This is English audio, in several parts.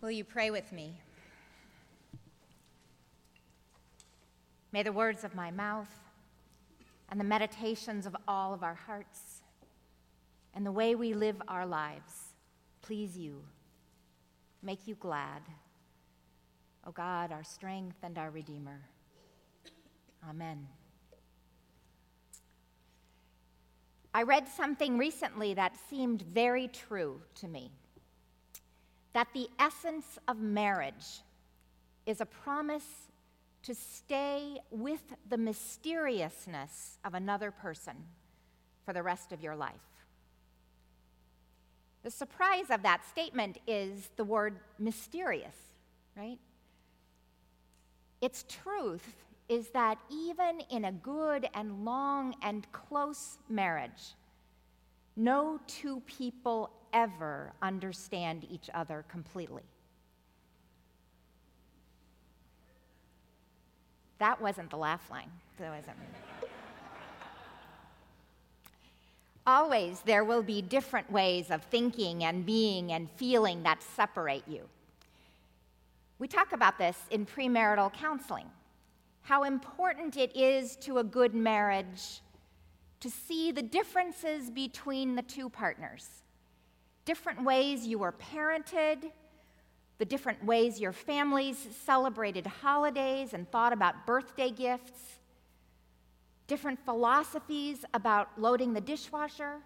Will you pray with me? May the words of my mouth and the meditations of all of our hearts and the way we live our lives please you, make you glad, O God, our strength and our Redeemer. Amen. I read something recently that seemed very true to me, that the essence of marriage is a promise to stay with the mysteriousness of another person for the rest of your life. The surprise of that statement is the word mysterious, right? Its truth is that even in a good and long and close marriage, no two people ever understand each other completely. That wasn't the laugh line. That wasn't. Always there will be different ways of thinking and being and feeling that separate you. We talk about this in premarital counseling, how important it is to a good marriage to see the differences between the two partners, different ways you were parented, the different ways your families celebrated holidays and thought about birthday gifts, different philosophies about loading the dishwasher.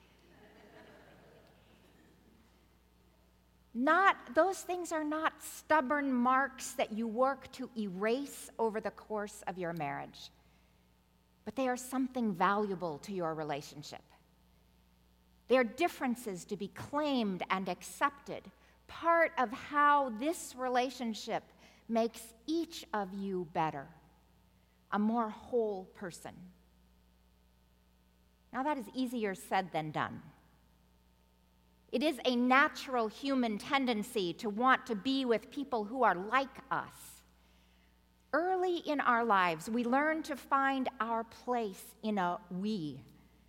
Those things are not stubborn marks that you work to erase over the course of your marriage, but they are something valuable to your relationship. They are differences to be claimed and accepted, part of how this relationship makes each of you better, a more whole person. Now, that is easier said than done. It is a natural human tendency to want to be with people who are like us. Early in our lives, we learn to find our place in a we.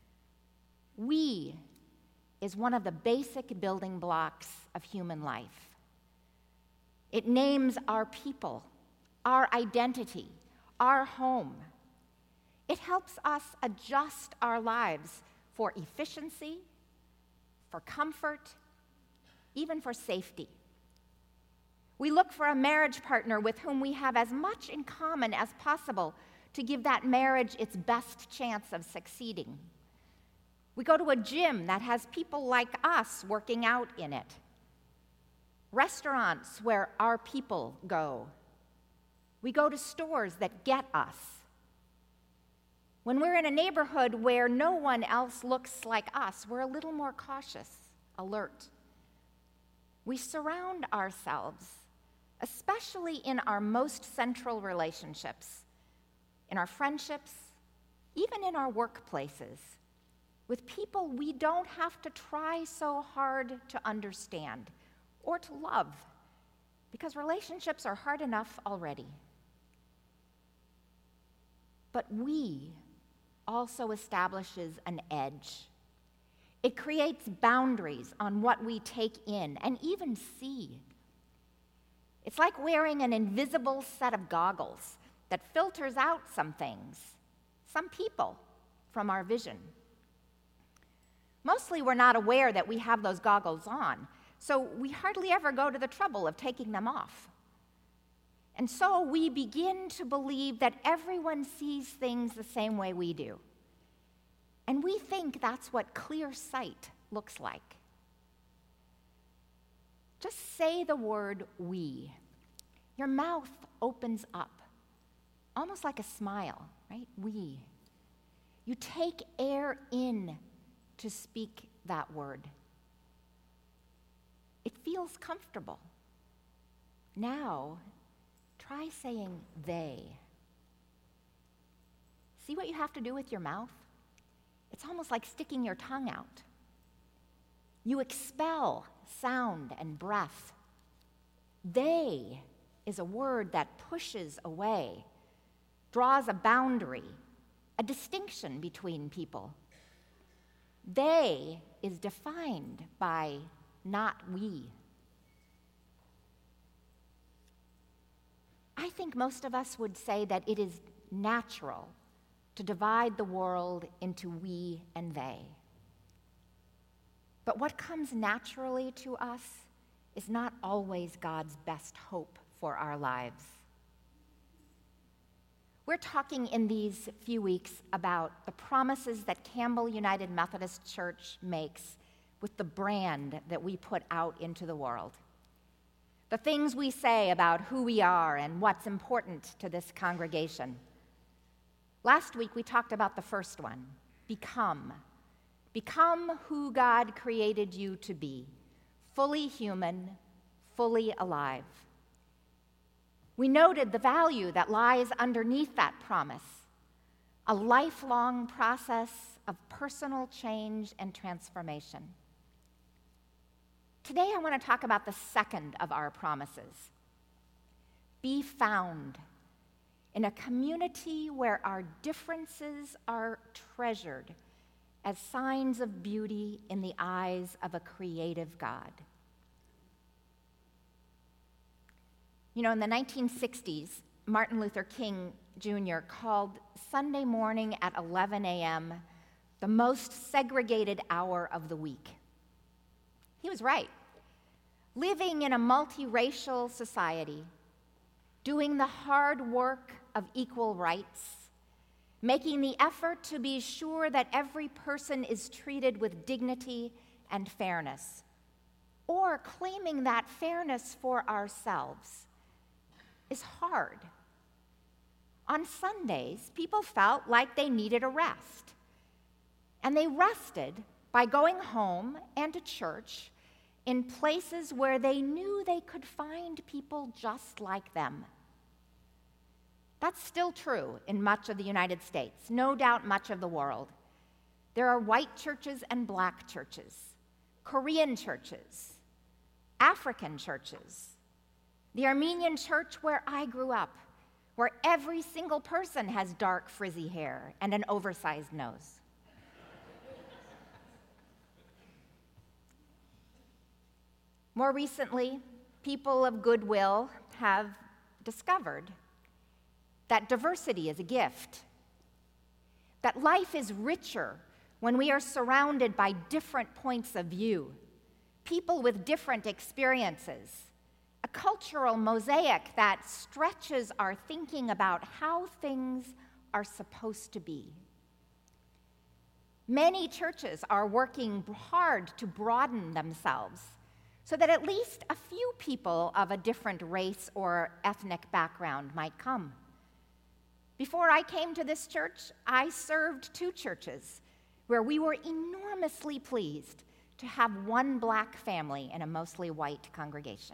We is one of the basic building blocks of human life. It names our people, our identity, our home. It helps us adjust our lives for efficiency, for comfort, even for safety. We look for a marriage partner with whom we have as much in common as possible to give that marriage its best chance of succeeding. We go to a gym that has people like us working out in it. Restaurants where our people go. We go to stores that get us. When we're in a neighborhood where no one else looks like us, we're a little more cautious, alert. We surround ourselves, especially in our most central relationships, in our friendships, even in our workplaces, with people we don't have to try so hard to understand or to love, because relationships are hard enough already. But we also establishes an edge. It creates boundaries on what we take in and even see. It's like wearing an invisible set of goggles that filters out some things, some people, from our vision. Mostly we're not aware that we have those goggles on, so we hardly ever go to the trouble of taking them off. And so we begin to believe that everyone sees things the same way we do. And we think that's what clear sight looks like. Just say the word we. Your mouth opens up, almost like a smile, right? We. You take air in to speak that word. It feels comfortable. Now, try saying they. See what you have to do with your mouth? It's almost like sticking your tongue out. You expel sound and breath. They is a word that pushes away, draws a boundary, a distinction between people. They is defined by not we. I think most of us would say that it is natural to divide the world into we and they. But what comes naturally to us is not always God's best hope for our lives. We're talking in these few weeks about the promises that Campbell United Methodist Church makes with the brand that we put out into the world. The things we say about who we are and what's important to this congregation. Last week we talked about the first one, become. Become who God created you to be, fully human, fully alive. We noted the value that lies underneath that promise, a lifelong process of personal change and transformation. Today I want to talk about the second of our promises. Be found in a community where our differences are treasured as signs of beauty in the eyes of a creative God. You know, in the 1960s, Martin Luther King Jr. called Sunday morning at 11 a.m. the most segregated hour of the week. He was right. Living in a multiracial society, doing the hard work of equal rights, making the effort to be sure that every person is treated with dignity and fairness, or claiming that fairness for ourselves, is hard. On Sundays, people felt like they needed a rest, and they rested by going home and to church in places where they knew they could find people just like them. That's still true in much of the United States, no doubt much of the world. There are white churches and black churches, Korean churches, African churches, the Armenian church where I grew up, where every single person has dark frizzy hair and an oversized nose. More recently, people of goodwill have discovered that diversity is a gift, that life is richer when we are surrounded by different points of view, people with different experiences, a cultural mosaic that stretches our thinking about how things are supposed to be. Many churches are working hard to broaden themselves so that at least a few people of a different race or ethnic background might come. Before I came to this church, I served 2 churches where we were enormously pleased to have one black family in a mostly white congregation.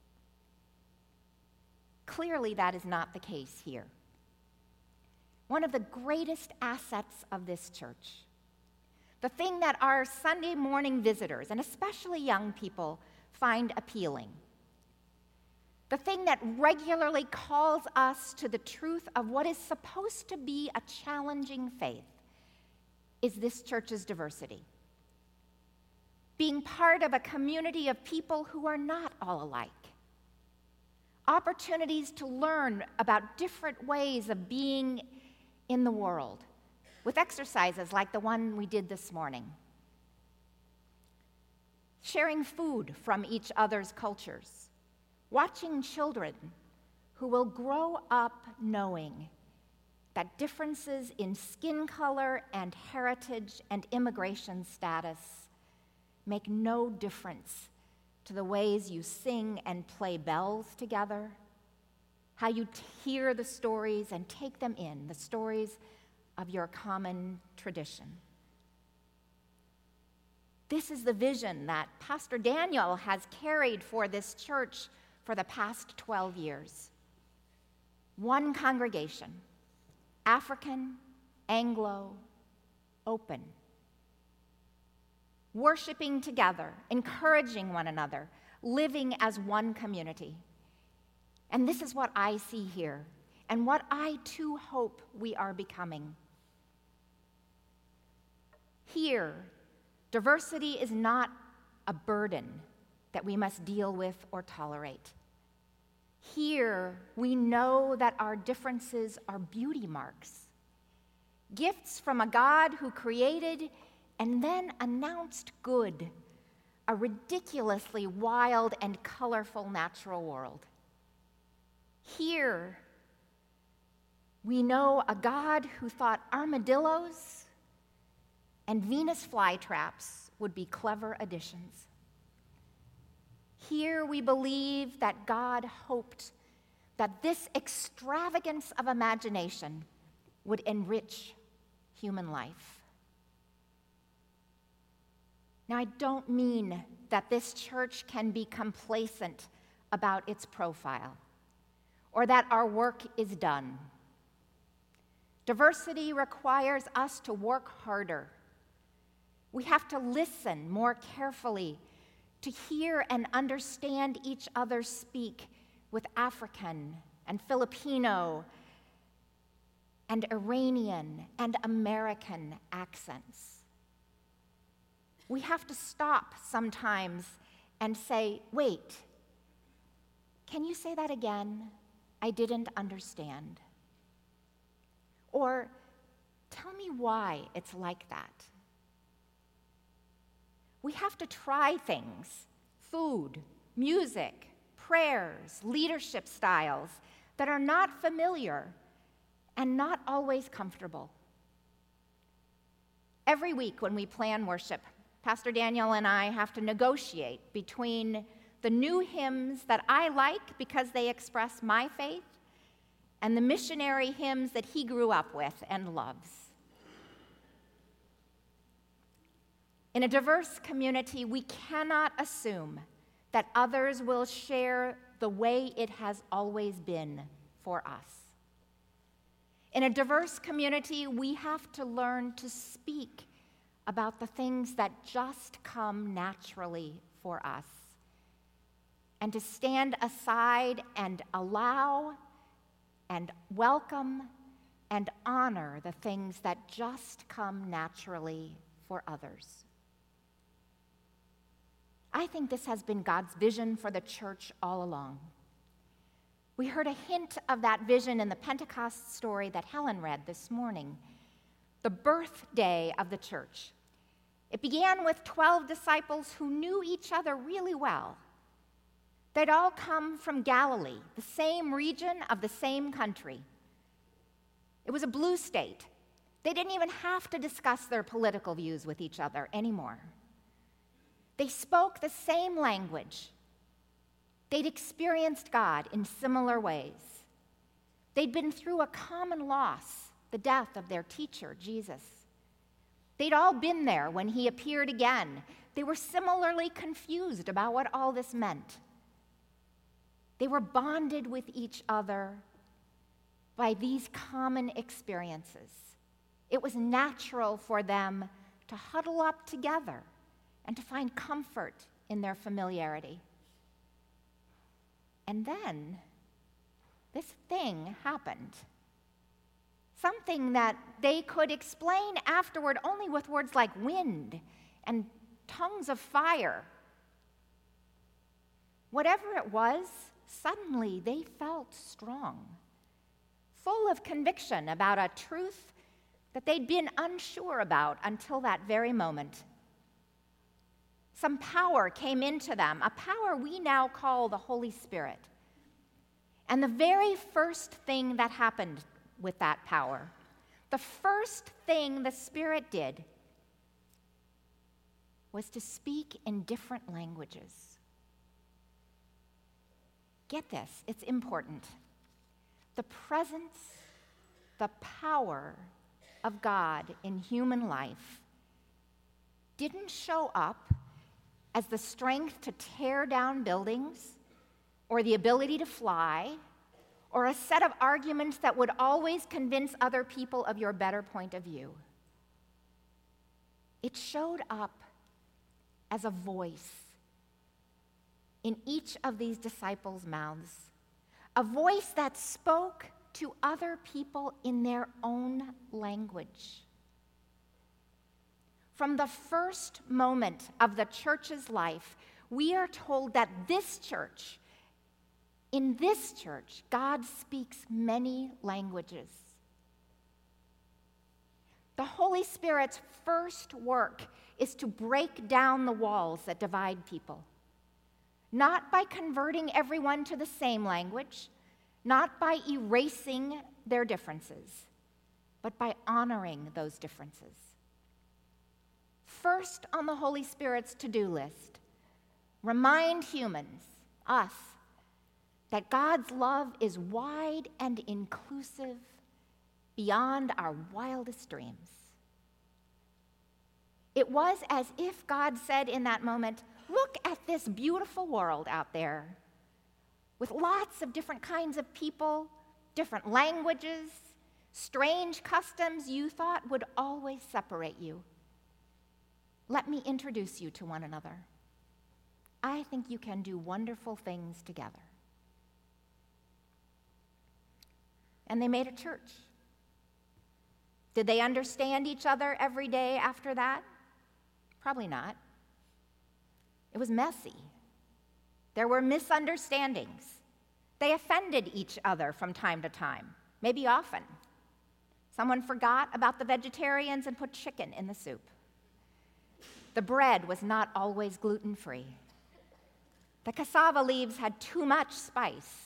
Clearly, that is not the case here. One of the greatest assets of this church, the thing that our Sunday morning visitors, and especially young people, find appealing, the thing that regularly calls us to the truth of what is supposed to be a challenging faith, is this church's diversity. Being part of a community of people who are not all alike. Opportunities to learn about different ways of being in the world, with exercises like the one we did this morning. Sharing food from each other's cultures. Watching children who will grow up knowing that differences in skin color and heritage and immigration status make no difference to the ways you sing and play bells together, how you hear the stories and take them in, the stories of your common tradition. This is the vision that Pastor Daniel has carried for this church for the past 12 years. One congregation, African, Anglo, open. Worshiping together, encouraging one another, living as one community. And this is what I see here, and what I too hope we are becoming. Here, diversity is not a burden that we must deal with or tolerate. Here, we know that our differences are beauty marks, gifts from a God who created and then announced good, a ridiculously wild and colorful natural world. Here, we know a God who thought armadillos and Venus flytraps would be clever additions. Here we believe that God hoped that this extravagance of imagination would enrich human life. Now, I don't mean that this church can be complacent about its profile or that our work is done. Diversity requires us to work harder. We have to listen more carefully to hear and understand each other speak with African and Filipino and Iranian and American accents. We have to stop sometimes and say, wait, can you say that again? I didn't understand. Or tell me why it's like that. We have to try things, food, music, prayers, leadership styles that are not familiar and not always comfortable. Every week when we plan worship, Pastor Daniel and I have to negotiate between the new hymns that I like because they express my faith and the missionary hymns that he grew up with and loves. In a diverse community, we cannot assume that others will share the way it has always been for us. In a diverse community, we have to learn to speak about the things that just come naturally for us, and to stand aside and allow and welcome and honor the things that just come naturally for others. I think this has been God's vision for the church all along. We heard a hint of that vision in the Pentecost story that Helen read this morning, the birthday of the church. It began with 12 disciples who knew each other really well. They'd all come from Galilee, the same region of the same country. It was a blue state. They didn't even have to discuss their political views with each other anymore. They spoke the same language. They'd experienced God in similar ways. They'd been through a common loss, the death of their teacher, Jesus. They'd all been there when he appeared again. They were similarly confused about what all this meant. They were bonded with each other by these common experiences. It was natural for them to huddle up together and to find comfort in their familiarity. And then this thing happened. Something that they could explain afterward only with words like wind and tongues of fire. Whatever it was, suddenly they felt strong, full of conviction about a truth that they'd been unsure about until that very moment. Some power came into them, a power we now call the Holy Spirit. And the very first thing that happened with that power, the first thing the Spirit did, was to speak in different languages. Get this, it's important. The presence, the power of God in human life didn't show up as the strength to tear down buildings or the ability to fly or a set of arguments that would always convince other people of your better point of view. It showed up as a voice in each of these disciples' mouths, a voice that spoke to other people in their own language. From the first moment of the church's life, we are told that this church In this church, God speaks many languages. The Holy Spirit's first work is to break down the walls that divide people, not by converting everyone to the same language, not by erasing their differences, but by honoring those differences. First on the Holy Spirit's to-do list, remind humans, us, that God's love is wide and inclusive beyond our wildest dreams. It was as if God said in that moment, look at this beautiful world out there with lots of different kinds of people, different languages, strange customs you thought would always separate you. Let me introduce you to one another. I think you can do wonderful things together. And they made a church. Did they understand each other every day after that? Probably not. It was messy. There were misunderstandings. They offended each other from time to time, maybe often. Someone forgot about the vegetarians and put chicken in the soup. The bread was not always gluten-free. The cassava leaves had too much spice.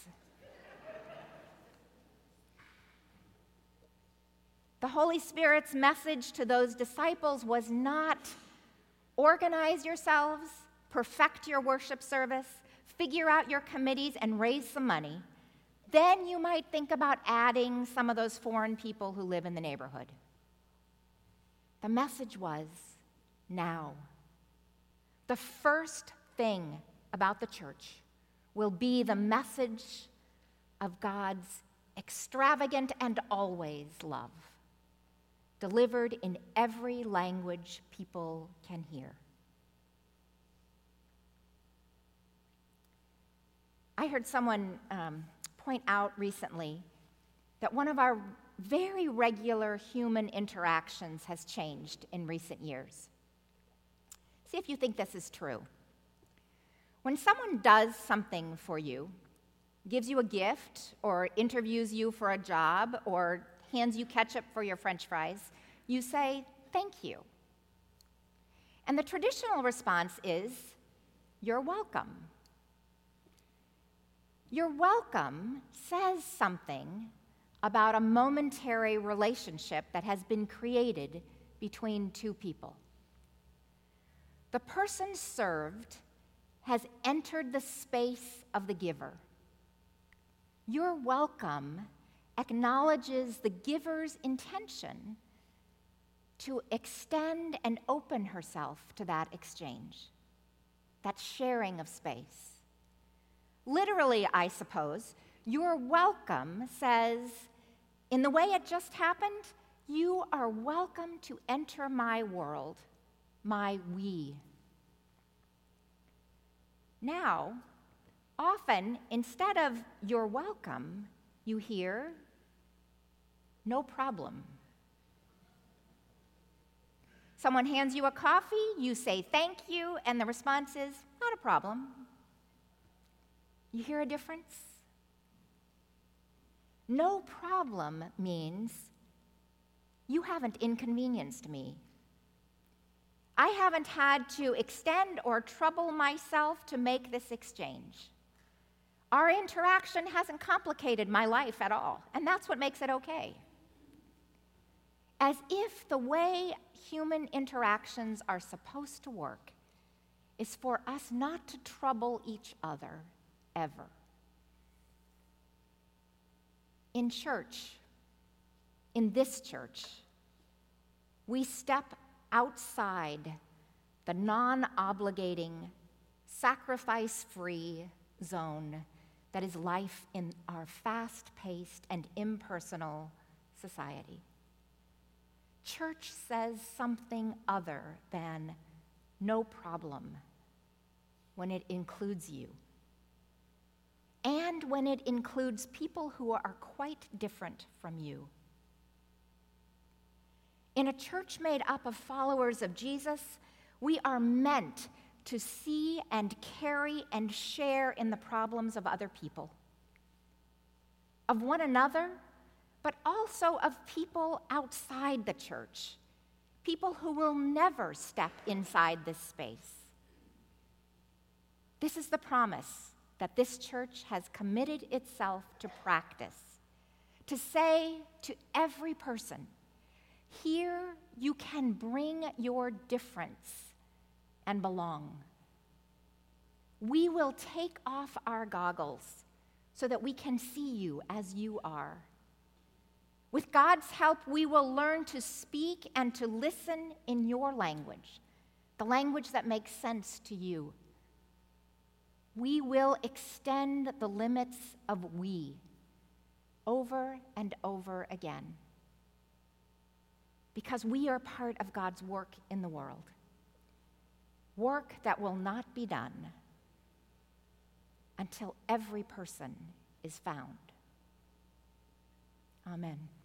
The Holy Spirit's message to those disciples was not organize yourselves, perfect your worship service, figure out your committees, and raise some money. Then you might think about adding some of those foreign people who live in the neighborhood. The message was now. The first thing about the church will be the message of God's extravagant and always love, delivered in every language people can hear. I heard someone point out recently that one of our very regular human interactions has changed in recent years. See if you think this is true. When someone does something for you, gives you a gift, or interviews you for a job, or hands you ketchup for your French fries, you say, thank you. And the traditional response is, you're welcome. You're welcome says something about a momentary relationship that has been created between two people. The person served has entered the space of the giver. Your welcome acknowledges the giver's intention to extend and open herself to that exchange, that sharing of space. Literally, I suppose, your welcome says, in the way it just happened, you are welcome to enter my world, my we. Now, often, instead of you're welcome, you hear, no problem. Someone hands you a coffee, you say thank you, and the response is, not a problem. You hear a difference? No problem means you haven't inconvenienced me. I haven't had to extend or trouble myself to make this exchange. Our interaction hasn't complicated my life at all, and that's what makes it okay. As if the way human interactions are supposed to work is for us not to trouble each other ever. In church, in this church, we step outside the non-obligating, sacrifice-free zone that is life in our fast-paced and impersonal society. Church says something other than no problem when it includes you, and when it includes people who are quite different from you. In a church made up of followers of Jesus, we are meant to see and carry and share in the problems of other people. of one another, but also of people outside the church, people who will never step inside this space. This is the promise that this church has committed itself to practice, to say to every person, here you can bring your difference and belong. We will take off our goggles so that we can see you as you are. With God's help, we will learn to speak and to listen in your language, the language that makes sense to you. We will extend the limits of we over and over again, because we are part of God's work in the world, work that will not be done until every person is found. Amen.